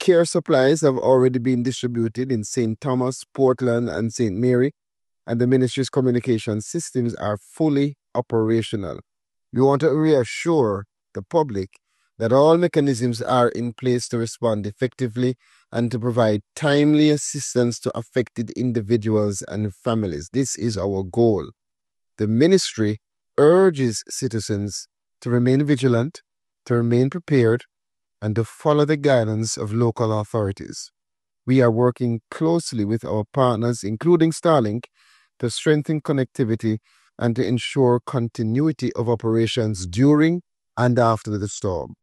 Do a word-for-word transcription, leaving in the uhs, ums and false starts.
care supplies have already been distributed in Saint Thomas, Portland, and Saint Mary, and the ministry's communication systems are fully operational. We want to reassure the public that all mechanisms are in place to respond effectively and to provide timely assistance to affected individuals and families. This is our goal. The ministry urges citizens to remain vigilant, to remain prepared, and to follow the guidance of local authorities. We are working closely with our partners, including Starlink, to strengthen connectivity and to ensure continuity of operations during and after the storm.